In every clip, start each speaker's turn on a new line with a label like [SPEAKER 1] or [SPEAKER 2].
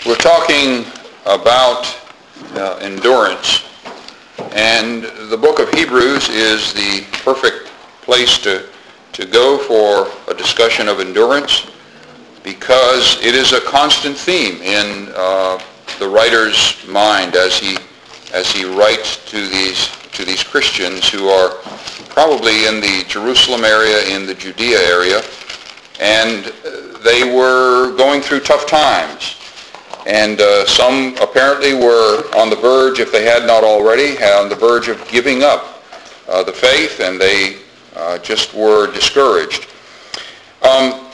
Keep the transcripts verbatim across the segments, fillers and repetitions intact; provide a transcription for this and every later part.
[SPEAKER 1] We're talking about uh, endurance, and the book of Hebrews is the perfect place to, to go for a discussion of endurance, because it is a constant theme in uh, the writer's mind as he as he writes to these to these Christians who are probably in the Jerusalem area, in the Judea area, and they were going through tough times. And uh, some apparently were on the verge, if they had not already, on the verge of giving up uh, the faith, and they uh, just were discouraged. Um,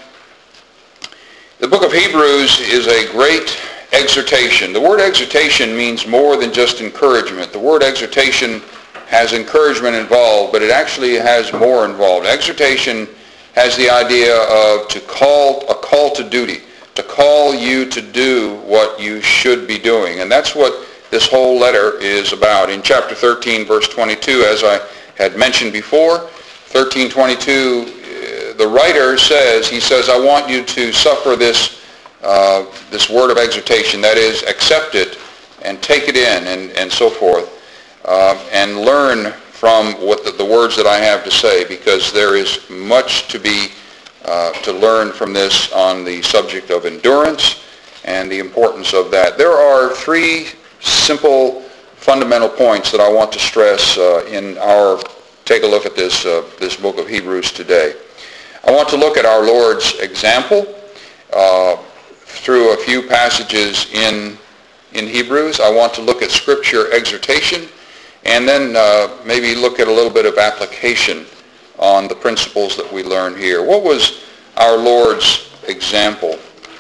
[SPEAKER 1] the book of Hebrews is a great exhortation. The word exhortation means more than just encouragement. The word exhortation has encouragement involved, but it actually has more involved. Exhortation has the idea of to call, a call to duty, to call you to do what you should be doing. And that's what this whole letter is about. In chapter thirteen, verse twenty-two, as I had mentioned before, thirteen twenty-two, the writer says, he says, I want you to suffer this uh, this word of exhortation, that is, accept it and take it in and, and so forth, uh, and learn from what the, the words that I have to say, because there is much to be Uh, to learn from this on the subject of endurance and the importance of that. There are three simple fundamental points that I want to stress uh, in our take a look at this uh, this book of Hebrews today. I want to look at our Lord's example uh, through a few passages in in Hebrews. I want to look at Scripture exhortation, and then uh, maybe look at a little bit of application on the principles that we learn here. What was our Lord's example?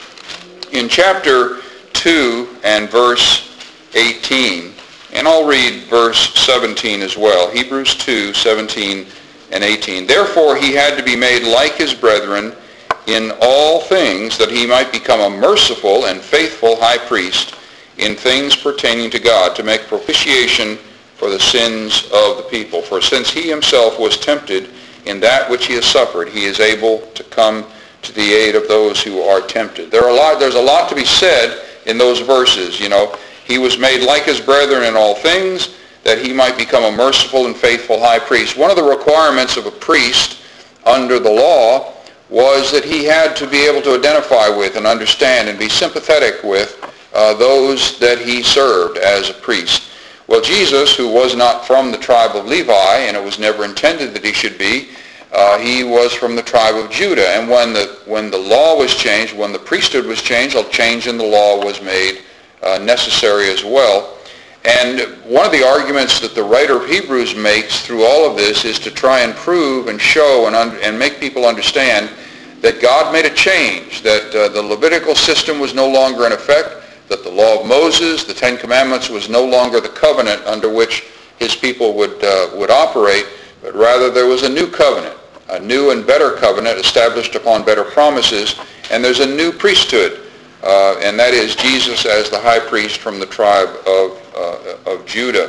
[SPEAKER 1] In chapter two and verse eighteen, and I'll read verse seventeen as well, Hebrews two, seventeen and eighteen. Therefore he had to be made like his brethren in all things, that he might become a merciful and faithful high priest in things pertaining to God, to make propitiation for the sins of the people. For since he himself was tempted in that which he has suffered, he is able to come to the aid of those who are tempted. There are a lot, there's a lot to be said in those verses. You know, he was made like his brethren in all things, that he might become a merciful and faithful high priest. One of the requirements of a priest under the law was that he had to be able to identify with and understand and be sympathetic with uh, those that he served as a priest. Well, Jesus, who was not from the tribe of Levi, and it was never intended that he should be, uh, he was from the tribe of Judah. And when the when the law was changed, when the priesthood was changed, a change in the law was made uh, necessary as well. And one of the arguments that the writer of Hebrews makes through all of this is to try and prove and show and, un- and make people understand that God made a change, that uh, the Levitical system was no longer in effect, that the law of Moses, the Ten Commandments, was no longer the covenant under which his people would uh, would operate, but rather there was a new covenant, a new and better covenant established upon better promises, and there's a new priesthood, uh, and that is Jesus as the high priest from the tribe of, uh, of Judah.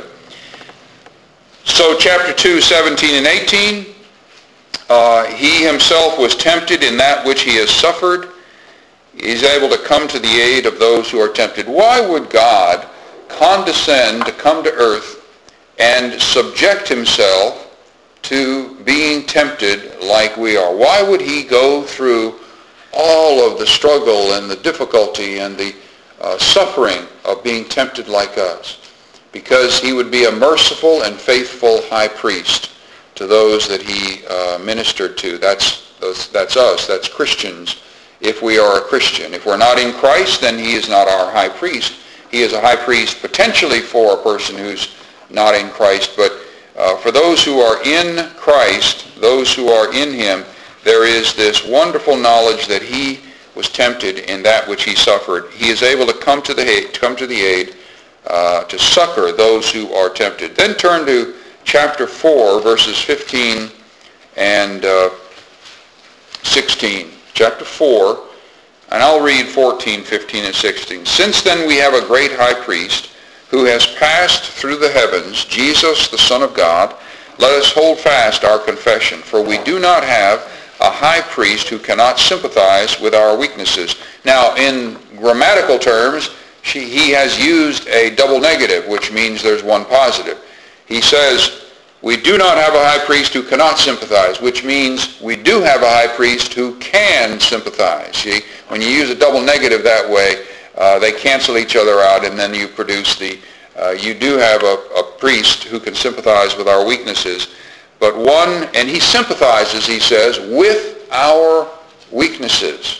[SPEAKER 1] So chapter two, seventeen and eighteen, uh, he himself was tempted in that which he has suffered. He's able to come to the aid of those who are tempted. Why would God condescend to come to earth and subject himself to being tempted like we are? Why would he go through all of the struggle and the difficulty and the uh, suffering of being tempted like us? Because he would be a merciful and faithful high priest to those that he uh, ministered to. That's, that's, that's us. That's Christians. If we are a Christian. If we're not in Christ, then he is not our high priest. He is a high priest potentially for a person who's not in Christ, but uh, for those who are in Christ, those who are in him, there is this wonderful knowledge that he was tempted in that which he suffered. He is able to come to the aid, come to the aid, uh, to succor those who are tempted. Then turn to chapter four, verses fifteen and uh, sixteen. Chapter four, and I'll read fourteen, fifteen, and sixteen. Since then we have a great high priest who has passed through the heavens, Jesus, the Son of God. Let us hold fast our confession, for we do not have a high priest who cannot sympathize with our weaknesses. Now, in grammatical terms, she, he has used a double negative, which means there's one positive. He says, we do not have a high priest who cannot sympathize, which means we do have a high priest who can sympathize. See, when you use a double negative that way, uh, they cancel each other out, and then you produce the, uh, you do have a, a priest who can sympathize with our weaknesses, but one, and he sympathizes, he says, with our weaknesses.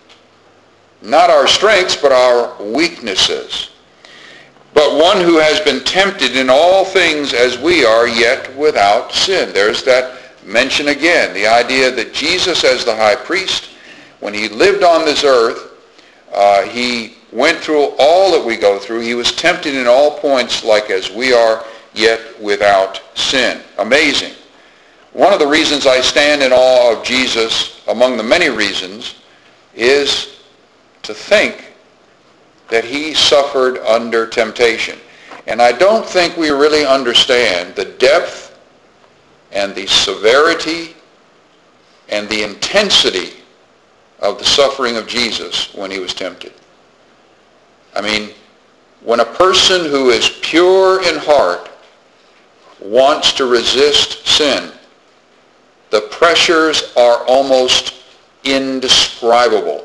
[SPEAKER 1] Not our strengths, but our weaknesses. But one who has been tempted in all things as we are, yet without sin. There's that mention again, the idea that Jesus as the high priest, when he lived on this earth, uh, he went through all that we go through. He was tempted in all points like as we are, yet without sin. Amazing. One of the reasons I stand in awe of Jesus, among the many reasons, is to think that he suffered under temptation. And I don't think we really understand the depth and the severity and the intensity of the suffering of Jesus when he was tempted. I mean, when a person who is pure in heart wants to resist sin, the pressures are almost indescribable.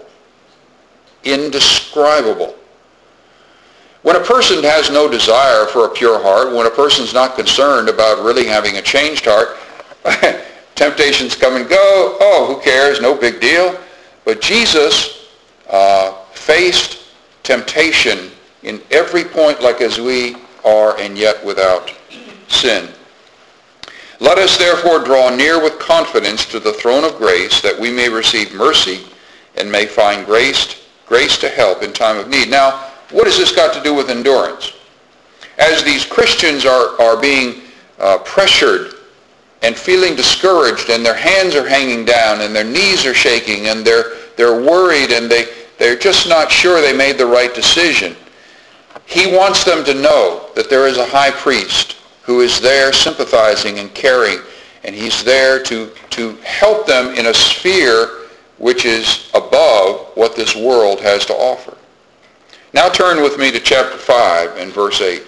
[SPEAKER 1] Indescribable. When a person has no desire for a pure heart, when a person's not concerned about really having a changed heart, temptations come and go. Oh, who cares? No big deal. But Jesus uh, faced temptation in every point like as we are, and yet without sin. Let us therefore draw near with confidence to the throne of grace, that we may receive mercy and may find grace, grace to help in time of need. Now, what has this got to do with endurance? As these Christians are, are being uh, pressured and feeling discouraged, and their hands are hanging down and their knees are shaking and they're, they're worried and they, they're just not sure they made the right decision, he wants them to know that there is a high priest who is there sympathizing and caring, and he's there to, to help them in a sphere which is above what this world has to offer. Now turn with me to chapter five and verse eight.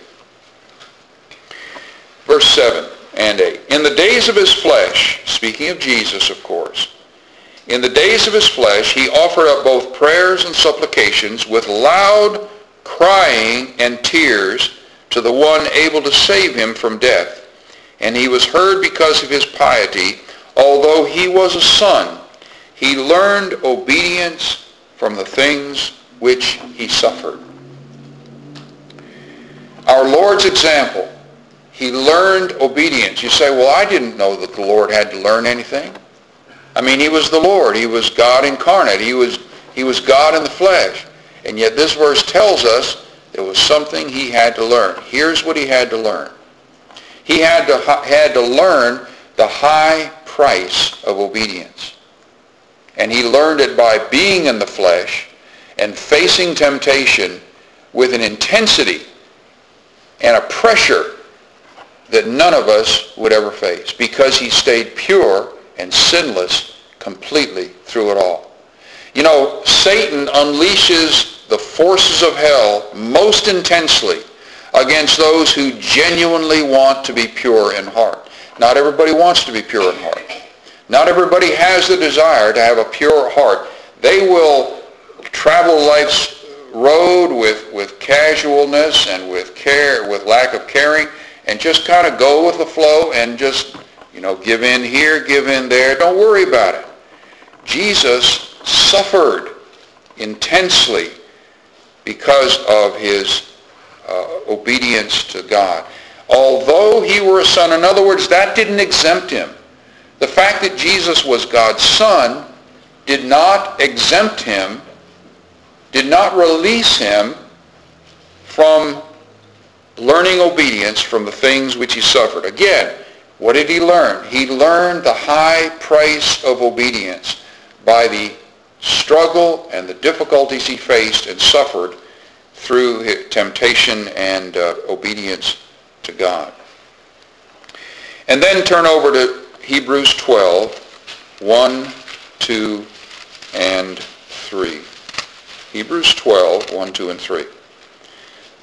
[SPEAKER 1] Verse seven and eight. In the days of his flesh, speaking of Jesus, of course, in the days of his flesh he offered up both prayers and supplications with loud crying and tears to the one able to save him from death. And he was heard because of his piety. Although he was a son, he learned obedience from the things which he suffered. Our Lord's example, he learned obedience. You say, well, I didn't know that the Lord had to learn anything. I mean, he was the Lord. He was God incarnate. He was, he was God in the flesh. And yet this verse tells us there was something he had to learn. Here's what he had to learn. He had to, had to learn the high price of obedience. And he learned it by being in the flesh and facing temptation with an intensity and a pressure that none of us would ever face, because he stayed pure and sinless completely through it all. You know, Satan unleashes the forces of hell most intensely against those who genuinely want to be pure in heart. Not everybody wants to be pure in heart. Not everybody has the desire to have a pure heart. They will travel life's road with, with casualness and with care, with lack of caring, and just kind of go with the flow and just, you know, give in here, give in there. Don't worry about it. Jesus suffered intensely because of his uh, obedience to God. Although he were a son, in other words, that didn't exempt him. The fact that Jesus was God's son did not exempt him, did not release him from learning obedience from the things which he suffered. Again, what did he learn? He learned the high price of obedience by the struggle and the difficulties he faced and suffered through his temptation and uh, obedience to God. And then turn over to Hebrews twelve, one, two, and three. Hebrews twelve, one, two, and three.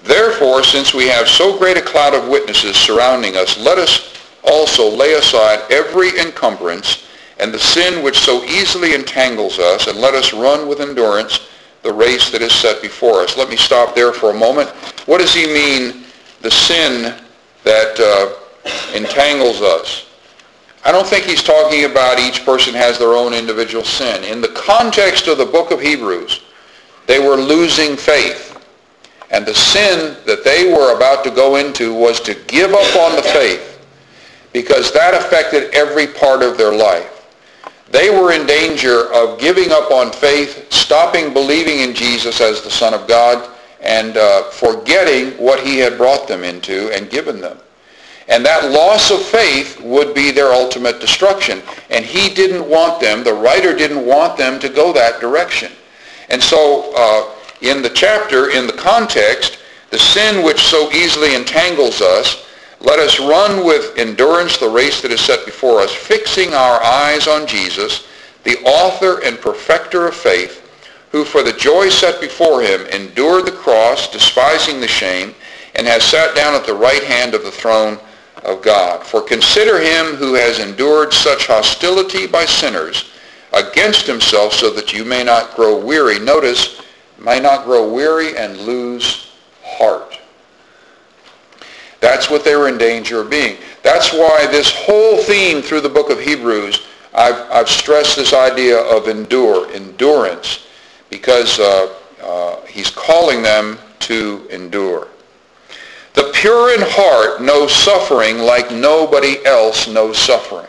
[SPEAKER 1] Therefore, since we have so great a cloud of witnesses surrounding us, let us also lay aside every encumbrance and the sin which so easily entangles us, and let us run with endurance the race that is set before us. Let me stop there for a moment. What does he mean, the sin that uh, entangles us? I don't think he's talking about each person has their own individual sin. In the context of the book of Hebrews, they were losing faith. And the sin that they were about to go into was to give up on the faith, because that affected every part of their life. They were in danger of giving up on faith, stopping believing in Jesus as the Son of God, and uh, forgetting what he had brought them into and given them. And that loss of faith would be their ultimate destruction. And he didn't want them, the writer didn't want them to go that direction. And so uh, in the chapter, in the context, the sin which so easily entangles us, let us run with endurance the race that is set before us, fixing our eyes on Jesus, the author and perfecter of faith, who for the joy set before him endured the cross, despising the shame, and has sat down at the right hand of the throne of God. For consider him who has endured such hostility by sinners against himself, so that you may not grow weary. Notice, may not grow weary and lose heart. That's what they were in danger of being. That's why this whole theme through the book of Hebrews, I've, I've stressed this idea of endure, endurance, because uh, uh, he's calling them to endure. The pure in heart knows suffering like nobody else knows suffering.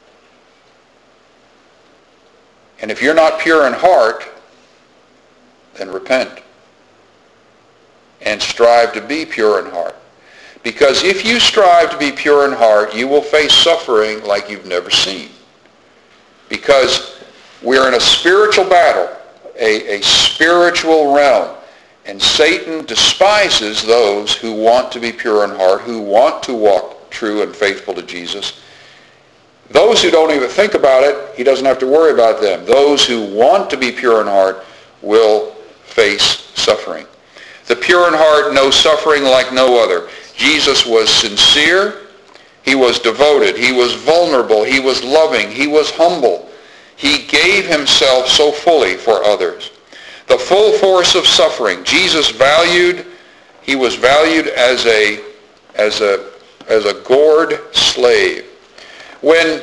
[SPEAKER 1] And if you're not pure in heart, then repent and strive to be pure in heart. Because if you strive to be pure in heart, you will face suffering like you've never seen. Because we're in a spiritual battle, a, a spiritual realm. And Satan despises those who want to be pure in heart, who want to walk true and faithful to Jesus. Those who don't even think about it, he doesn't have to worry about them. Those who want to be pure in heart will face suffering. The pure in heart knows suffering like no other. Jesus was sincere, he was devoted, he was vulnerable, he was loving, he was humble. He gave himself so fully for others. The full force of suffering, Jesus valued, he was valued as a, as a, as a gored slave. When,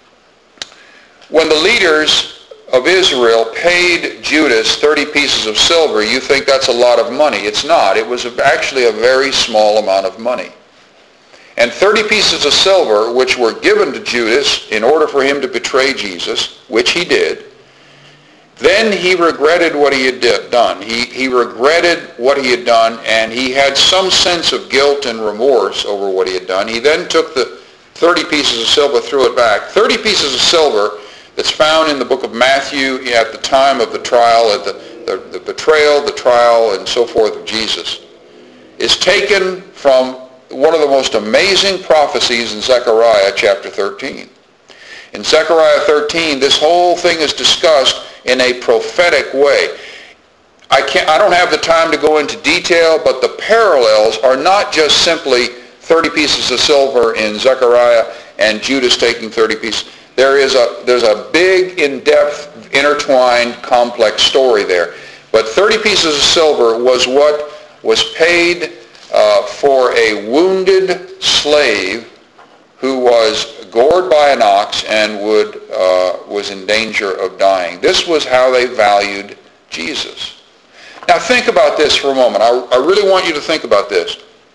[SPEAKER 1] when the leaders of Israel paid Judas thirty pieces of silver, you think that's a lot of money. It's not. It was actually a very small amount of money. And thirty pieces of silver, which were given to Judas in order for him to betray Jesus, which he did, then he regretted what he had done. He, he regretted what he had done, and he had some sense of guilt and remorse over what he had done. He then took the thirty pieces of silver, threw it back. thirty pieces of silver that's found in the book of Matthew at the time of the trial, at the, the, the betrayal, the trial, and so forth of Jesus, is taken from one of the most amazing prophecies in Zechariah chapter thirteen. In Zechariah thirteen, this whole thing is discussed in a prophetic way. I can't, I don't have the time to go into detail, but the parallels are not just simply thirty pieces of silver in Zechariah and Judas taking thirty pieces. There is a, there's a big, in-depth, intertwined, complex story there. But thirty pieces of silver was what was paid uh, for a wounded slave who was gored by an ox and would, uh, was in danger of dying. This was how they valued Jesus. Now think about this for a moment. I, I really want you to think about this.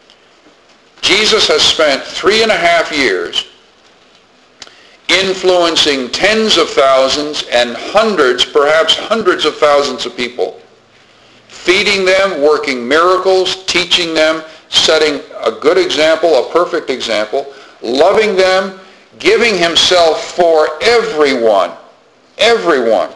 [SPEAKER 1] Jesus has spent three and a half years influencing tens of thousands and hundreds, perhaps hundreds of thousands of people, feeding them, working miracles, teaching them, setting a good example, a perfect example, loving them, giving himself for everyone, everyone.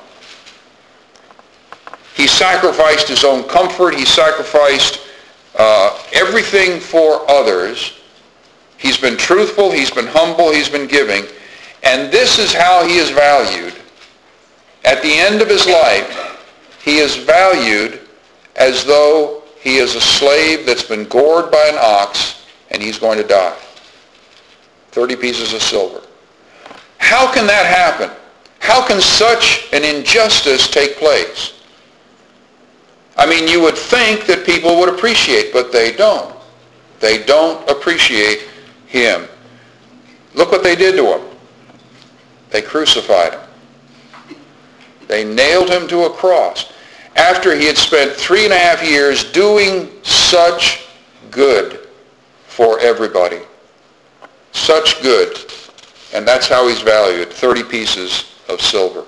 [SPEAKER 1] He sacrificed his own comfort. He sacrificed uh, everything for others. He's been truthful. He's been humble. He's been giving. And this is how he is valued. At the end of his life, he is valued as though he is a slave that's been gored by an ox, and he's going to die. thirty pieces of silver. How can that happen? How can such an injustice take place? I mean, you would think that people would appreciate, but they don't. They don't appreciate him. Look what they did to him. They crucified him. They nailed him to a cross after he had spent three and a half years doing such good for everybody. Such good. And that's how he's valued, thirty pieces of silver.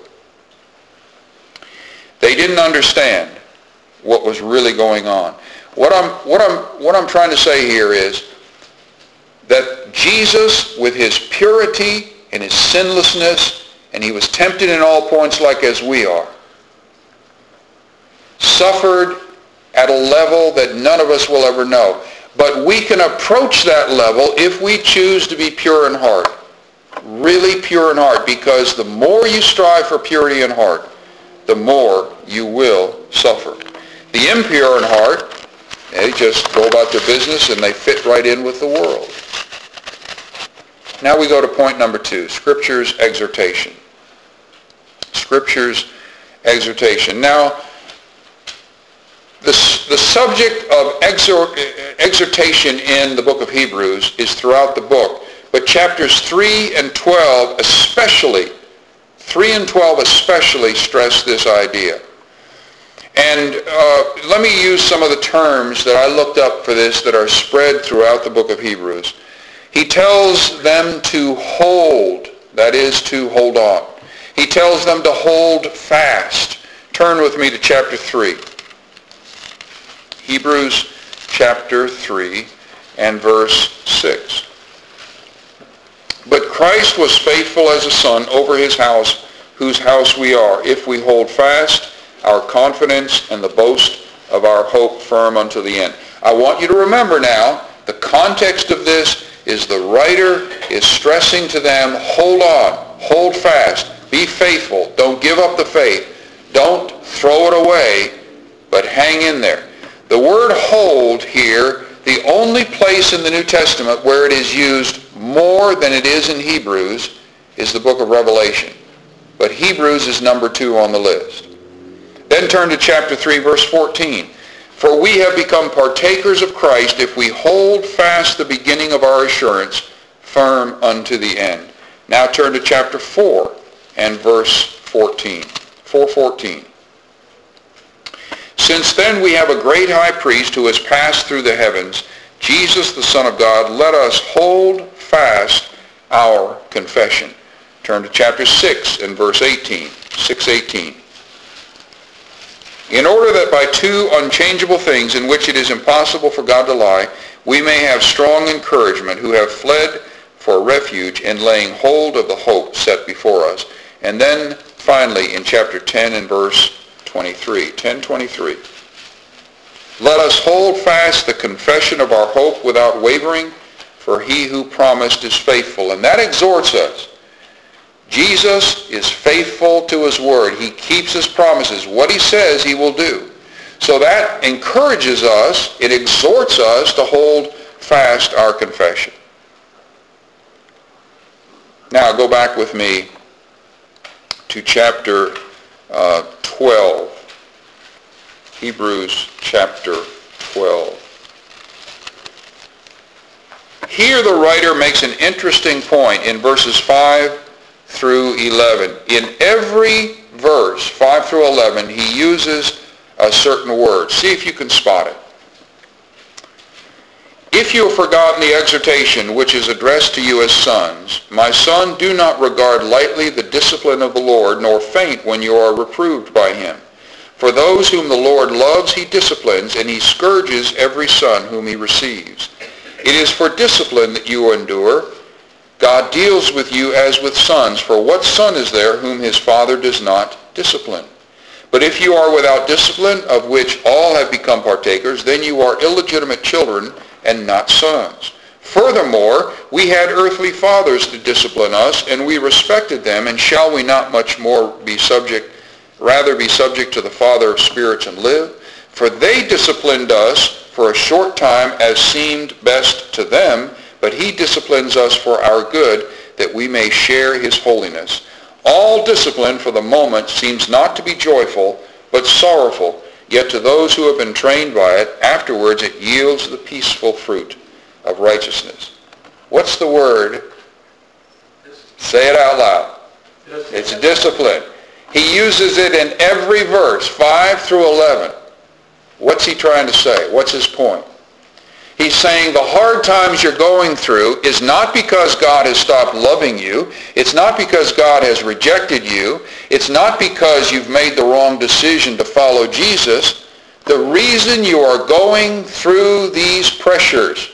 [SPEAKER 1] They didn't understand what was really going on. What I'm, what I'm, what I'm trying to say here is that Jesus, with his purity and his sinlessness, and he was tempted in all points like as we are, suffered at a level that none of us will ever know. But we can approach that level if we choose to be pure in heart. Really pure in heart, because the more you strive for purity in heart, the more you will suffer. The impure in heart, they just go about their business and they fit right in with the world. Now we go to point number two, Scripture's exhortation. Scripture's exhortation. Now, the, the subject of exhort, exhortation in the book of Hebrews is throughout the book, but chapters three and twelve especially, three and twelve especially stress this idea. And uh, let me use some of the terms that I looked up for this that are spread throughout the book of Hebrews. He tells them to hold, that is to hold on. He tells them to hold fast. Turn with me to chapter three. Hebrews chapter three and verse six. But Christ was faithful as a son over his house, whose house we are, if we hold fast our confidence and the boast of our hope firm unto the end. I want you to remember now, the context of this is the writer is stressing to them, hold on, hold fast, be faithful, don't give up the faith, don't throw it away, but hang in there. The word hold here, the only place in the New Testament where it is used more than it is in Hebrews is the book of Revelation. But Hebrews is number two on the list. Then turn to chapter three, verse fourteen. For we have become partakers of Christ if we hold fast the beginning of our assurance firm unto the end. Now turn to chapter four and verse fourteen. four fourteen. Since then we have a great high priest who has passed through the heavens, Jesus the Son of God, let us hold fast our confession. Turn to chapter six and verse eighteen. six eighteen. In order that by two unchangeable things in which it is impossible for God to lie, we may have strong encouragement who have fled for refuge in laying hold of the hope set before us. And then finally in chapter ten and verse twenty-three. ten twenty-three. Let us hold fast the confession of our hope without wavering, for he who promised is faithful. And that exhorts us. Jesus is faithful to his word. He keeps his promises. What he says, he will do. So that encourages us, it exhorts us to hold fast our confession. Now go back with me to chapter uh, twelve. Hebrews chapter twelve. Here the writer makes an interesting point in verses five through eleven. In every verse, five through eleven, he uses a certain word. See if you can spot it. If you have forgotten the exhortation which is addressed to you as sons, my son, do not regard lightly the discipline of the Lord, nor faint when you are reproved by him. For those whom the Lord loves he disciplines, and he scourges every son whom he receives. It is for discipline that you endure. God deals with you as with sons, for what son is there whom his father does not discipline? But if you are without discipline, of which all have become partakers, then you are illegitimate children and not sons. Furthermore, we had earthly fathers to discipline us, and we respected them, and shall we not much more be subject, rather be subject to the Father of spirits and live? For they disciplined us for a short time as seemed best to them, but he disciplines us for our good, that we may share his holiness. All discipline for the moment seems not to be joyful, but sorrowful. Yet to those who have been trained by it, afterwards it yields the peaceful fruit of righteousness. What's the word? Say it out loud. It's discipline. He uses it in every verse, five through eleven. What's he trying to say? What's his point? He's saying the hard times you're going through is not because God has stopped loving you. It's not because God has rejected you. It's not because you've made the wrong decision to follow Jesus. The reason you are going through these pressures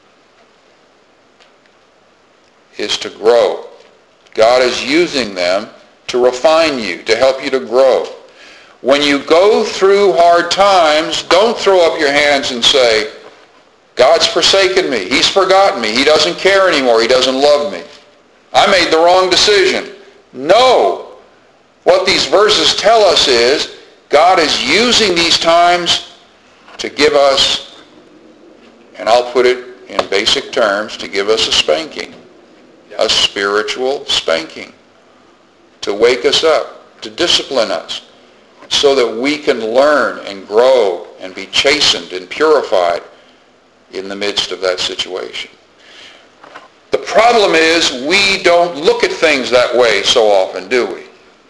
[SPEAKER 1] is to grow. God is using them to refine you, to help you to grow. When you go through hard times, don't throw up your hands and say, God's forsaken me. He's forgotten me. He doesn't care anymore. He doesn't love me. I made the wrong decision. No. What these verses tell us is God is using these times to give us, and I'll put it in basic terms, to give us a spanking, a spiritual spanking, to wake us up, to discipline us, so that we can learn and grow and be chastened and purified in the midst of that situation. The problem is we don't look at things that way so often, do we?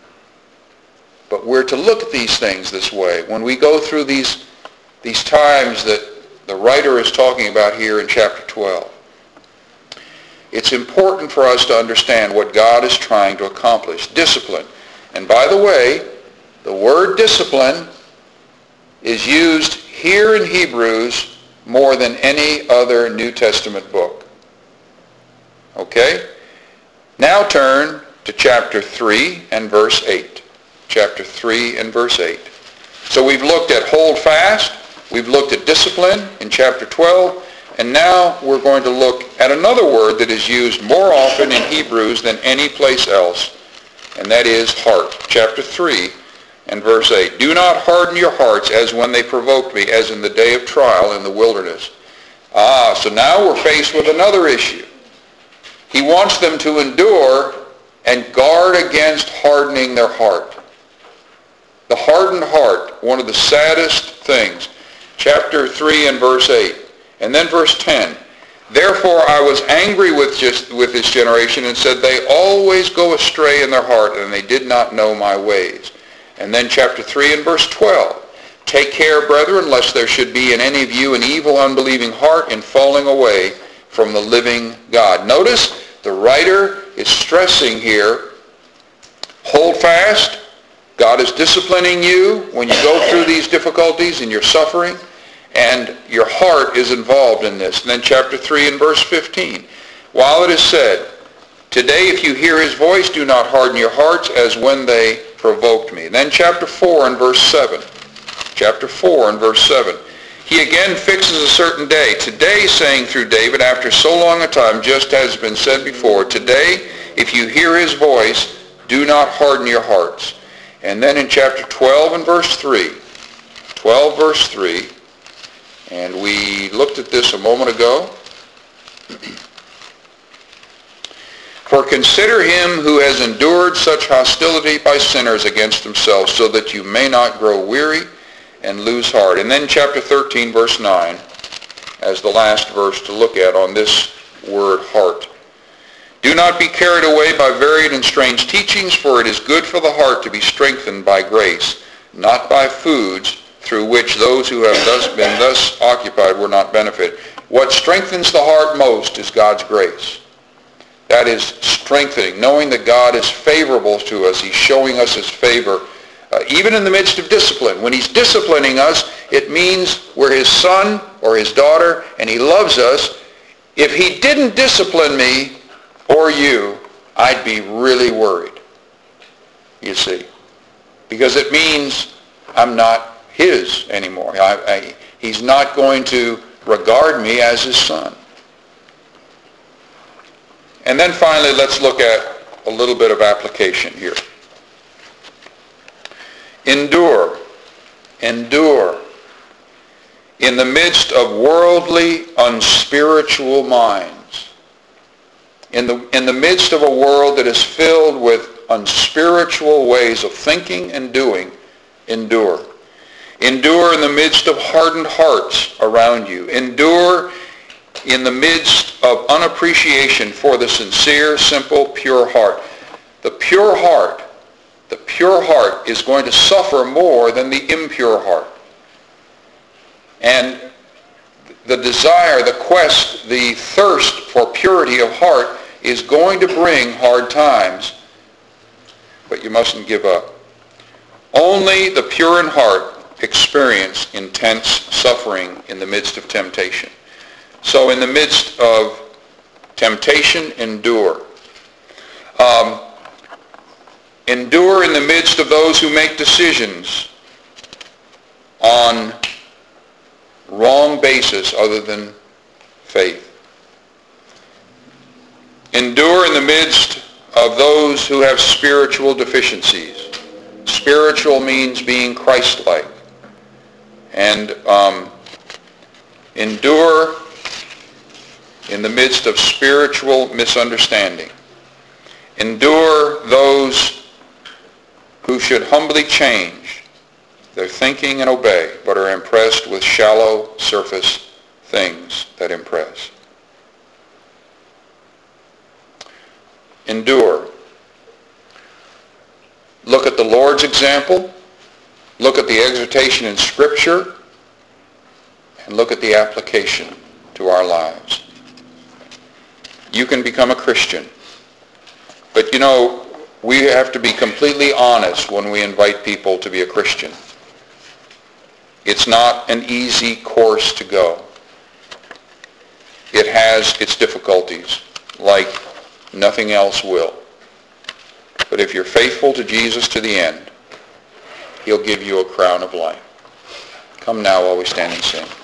[SPEAKER 1] But we're to look at these things this way. When we go through these, these times that the writer is talking about here in chapter twelve, it's important for us to understand what God is trying to accomplish. Discipline. And by the way, the word discipline is used here in Hebrews more than any other New Testament book. Okay? Now turn to chapter three and verse eight. Chapter three and verse eight. So we've looked at hold fast, we've looked at discipline in chapter twelve, and now we're going to look at another word that is used more often in Hebrews than any place else, and that is heart. Chapter three and verse eight. Do not harden your hearts as when they provoked me, as in the day of trial in the wilderness. Ah, so now we're faced with another issue. He wants them to endure and guard against hardening their heart. The hardened heart, one of the saddest things. Chapter three and verse eight. And then verse ten. Therefore I was angry with just with this generation and said, they always go astray in their heart, and they did not know my ways. And then chapter three and verse twelve. Take care, brethren, lest there should be in any of you an evil, unbelieving heart in falling away from the living God. Notice the writer is stressing here, hold fast. God is disciplining you when you go through these difficulties and you're suffering, and your heart is involved in this. And then chapter three and verse fifteen. While it is said, today if you hear his voice, do not harden your hearts as when they provoked me. Then chapter four and verse seven. Chapter four and verse seven. He again fixes a certain day. Today, saying through David, after so long a time, just as has been said before, today, if you hear his voice, do not harden your hearts. And then in chapter twelve and verse three. twelve verse three. And we looked at this a moment ago. For consider him who has endured such hostility by sinners against themselves, so that you may not grow weary and lose heart. And then chapter thirteen, verse nine, as the last verse to look at on this word, heart. Do not be carried away by varied and strange teachings, for it is good for the heart to be strengthened by grace, not by foods through which those who have thus been thus occupied will not benefit. What strengthens the heart most is God's grace. That is strengthening, knowing that God is favorable to us. He's showing us his favor, uh, even in the midst of discipline. When he's disciplining us, it means we're his son or his daughter, and he loves us. If he didn't discipline me or you, I'd be really worried, you see, because it means I'm not his anymore. I, I, he's not going to regard me as his son. And then finally, let's look at a little bit of application here. Endure. Endure. in the midst of worldly, unspiritual minds. In the, in the midst of a world that is filled with unspiritual ways of thinking and doing, endure. Endure in the midst of hardened hearts around you. Endure in the midst of unappreciation for the sincere, simple, pure heart. The pure heart, the pure heart is going to suffer more than the impure heart. And the desire, the quest, the thirst for purity of heart is going to bring hard times, but you mustn't give up. Only the pure in heart experience intense suffering in the midst of temptation. So in the midst of temptation, endure. Um, endure in the midst of those who make decisions on wrong basis other than faith. Endure in the midst of those who have spiritual deficiencies. Spiritual means being Christ-like. And um, endure in the midst of spiritual misunderstanding. Endure those who should humbly change their thinking and obey, but are impressed with shallow surface things that impress. Endure. Look at the Lord's example. Look at the exhortation in Scripture. And look at the application to our lives. You can become a Christian. But you know, we have to be completely honest when we invite people to be a Christian. It's not an easy course to go. It has its difficulties, like nothing else will. But if you're faithful to Jesus to the end, he'll give you a crown of life. Come now while we stand and sing.